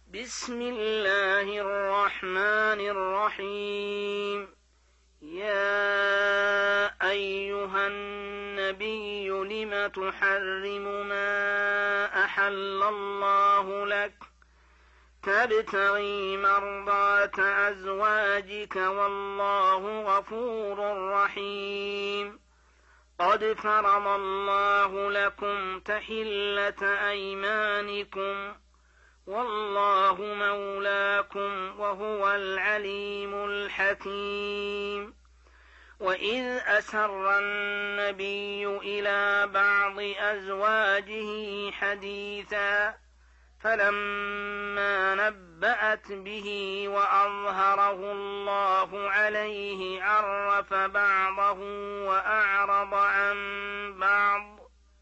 بسم الله الرحمن الرحيم. يا أيها النبي لم تحرم ما أحل الله لك تبتغي مرضات أزواجك والله غفور رحيم. قد فرض الله لكم تحلة أيمانكم والله مولاكم وهو العليم الحكيم. وإذ أسر النبي إلى بعض أزواجه حديثا فلما نبأت به وأظهره الله عليه عرف بعضه وأعرض عن بعض،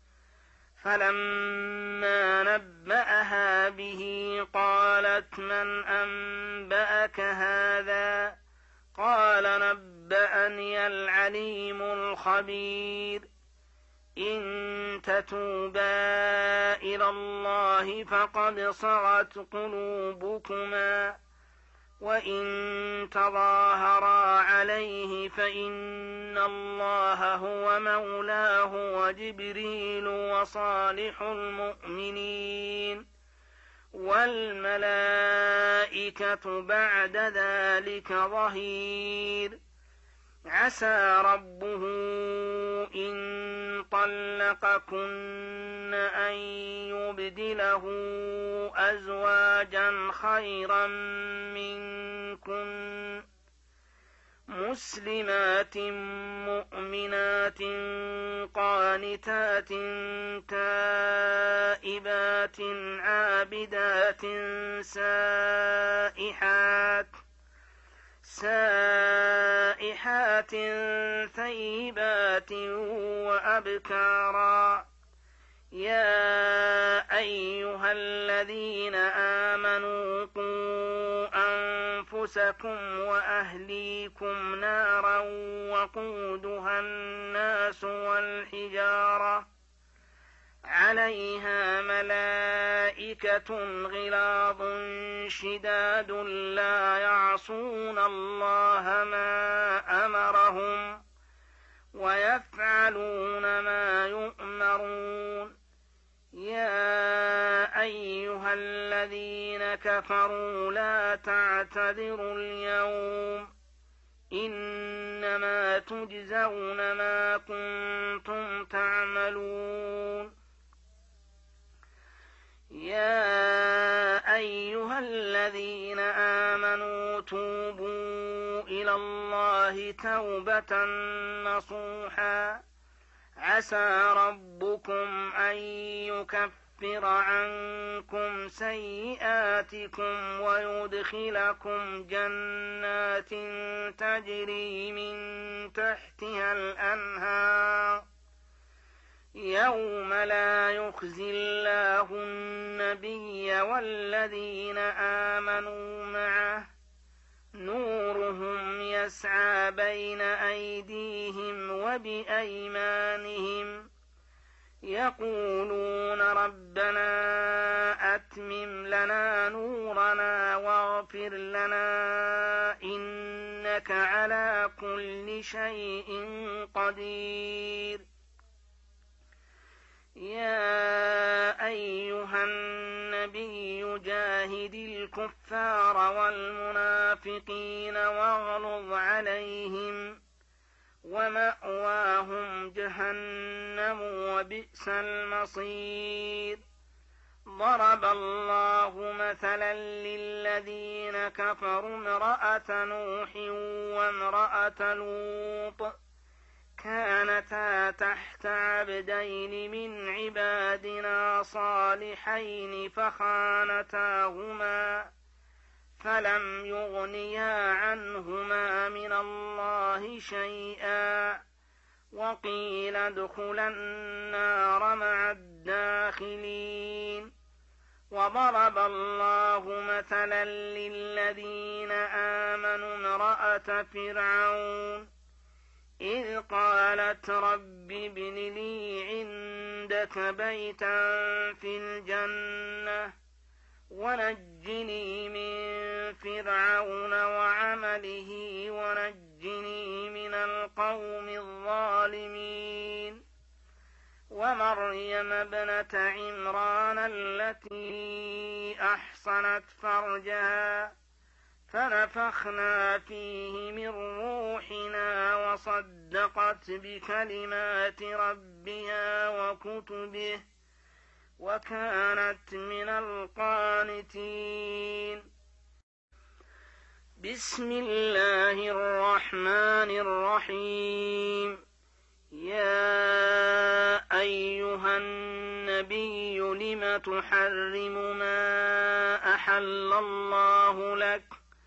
فلما نبأها به قالت من أنبأك هذا؟ قال نبأني العليم الخبير. إن تتوبا إلى الله فقد صغت قلوبكما وإن تظاهرا عليه فإن الله هو مولاه وجبريل وصالح المؤمنين والملائكة بعد ذلك ظهير. عسى ربه إن طلقكن أن يبدله أزواجا خيرا منكن مسلمات مؤمنات قانتات تائبات عابدات سائحات ثيبات وأبكارا. يا أيها الذين آمنوا قوا أنفسكم وأهليكم نارا وقودها الناس والحجارة عليها ملائكة غلاظ شداد لا يعصون الله ما أمرهم ويفعلون ما يؤمرون. يا أيها الذين كفروا لا تعتذروا اليوم إنما تجزون ما كنتم تعملون. يا أيها الذين آمنوا توبوا إلى الله توبة نصوحا عسى ربكم أن يكفر عنكم سيئاتكم ويدخلكم جنات تجري من تحتها الأنهار يوم لا يخزي الله النبي والذين آمنوا معه نورهم يسعى بين أيديهم وبأيمانهم يقولون ربنا أتمم لنا نورنا واغفر لنا إنك على كل شيء قدير. يا أيها النبي جاهد الكفار والمنافقين واغلظ عليهم ومأواهم جهنم وبئس المصير. ضرب الله مثلا للذين كفروا امرأة نوح وامرأة لوط كانتا تحت عبدين من عبادنا صالحين فخانتاهما فلم يغنيا عنهما من الله شيئا وقيل ادخلا النار مع الداخلين. وضرب الله مثلا للذين آمنوا امرأة فرعون إذ قالت رب ابن لي عندك بيتا في الجنة ونجني من فرعون وعمله ونجني من القوم الظالمين. ومريم ابنة عمران التي أحصنت فرجها فنفخنا فيه من روحنا وصدقت بكلمات ربها وكتبه وكانت من القانتين. بسم الله الرحمن الرحيم. يا أيها النبي لم تحرم ما أحل الله لك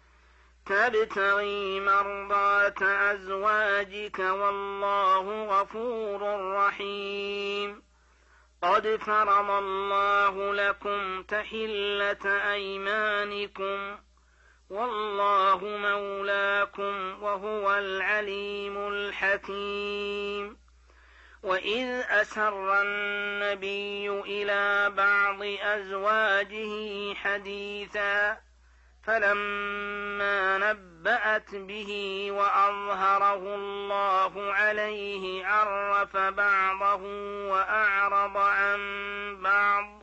تبتغي مرضات أزواجك والله غفور رحيم. قد فرض الله لكم تحلة أيمانكم والله مولاكم وهو العليم الحكيم. وإذ أسر النبي إلى بعض أزواجه حديثا فلما نبأت به وأظهره الله عليه عرف بعضه وأعرض عن بعض.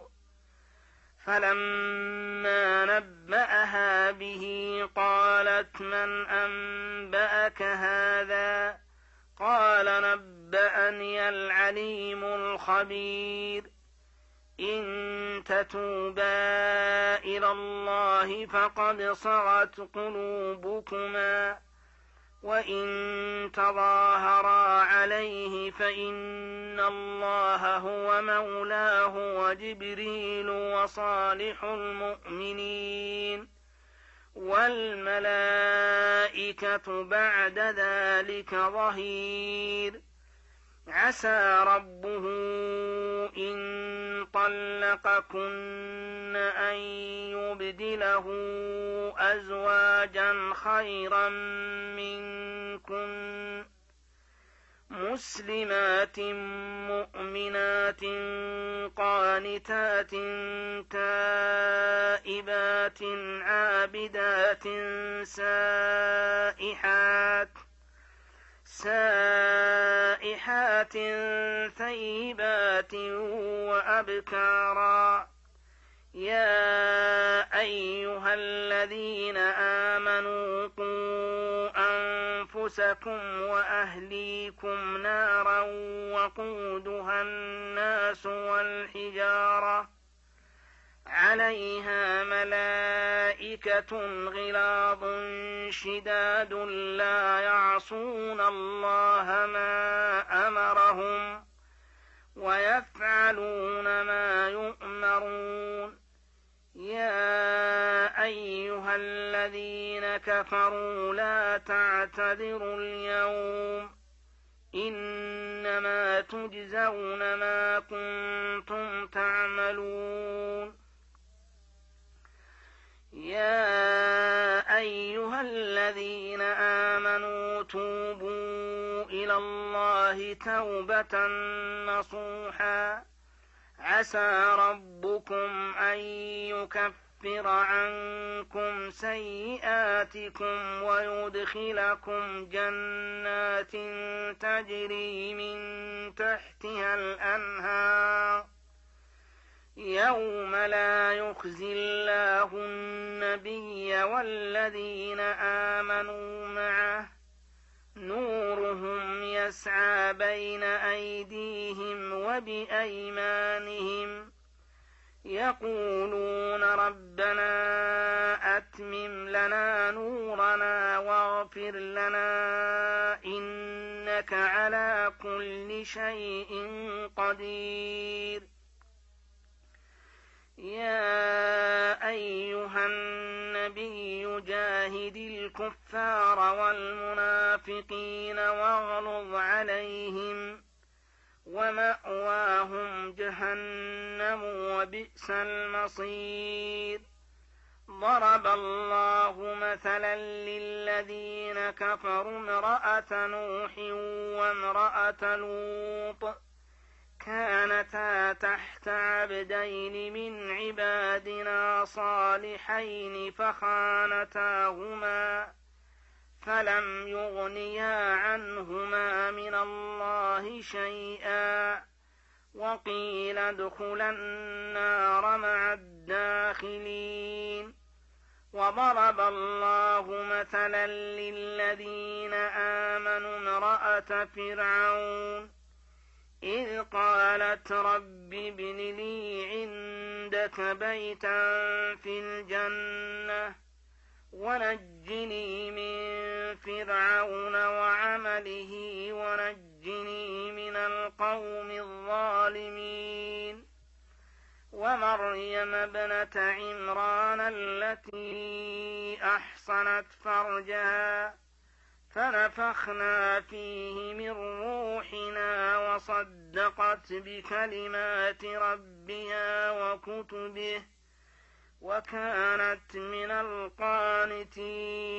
فلما نبأها به قالت من أنبأك هذا؟ قال نبأني العليم الخبير. إن تتوبا إلى الله فقد صغت قلوبكما وإن تظاهرا عليه فإن الله هو مولاه وجبريل وصالح المؤمنين والملائكة بعد ذلك ظهير. عسى ربه إن طلقكن أن يبدله أزواجا خيرا منكن مسلمات مؤمنات قانتات تائبات عابدات سائحات ثيبات وأبكارا. يا أيها الذين آمنوا قوا أنفسكم وأهليكم نارا وقودها الناس والحجارة عليها ملائكة غلاظ شداد لا يعصون الله ما أمرهم ويفعلون ما يؤمرون. يا أيها الذين كفروا لا تعتذروا اليوم إنما تجزون ما كنتم تعملون. يا أيها الذين آمنوا توبوا إلى الله توبة نصوحا عسى ربكم أن يكفر عنكم سيئاتكم ويدخلكم جنات تجري من تحتها الأنهار يوم لا يخزي الله النبي والذين آمنوا معه نورهم يسعى بين أيديهم وبأيمانهم يقولون ربنا أتمم لنا نورنا واغفر لنا إنك على كل شيء قدير. يا أيها النبي جاهد الكفار والمنافقين واغلظ عليهم ومأواهم جهنم وبئس المصير. ضرب الله مثلا للذين كفروا امرأة نوح وامرأة لوط كانتا تحت عبدين من عبادنا صالحين فخانتاهما فلم يغنيا عنهما من الله شيئا وقيل ادخلا النار مع الداخلين. وضرب الله مثلا للذين آمنوا امرأة فرعون إذ قالت رب ابن لي عندك بيتا في الجنة ونجني من فرعون وعمله ونجني من القوم الظالمين. ومريم ابنة عمران التي أحصنت فرجها فنفخنا فيه من روحنا وصدقت بكلمات ربها وكتبه وكانت من القانتين.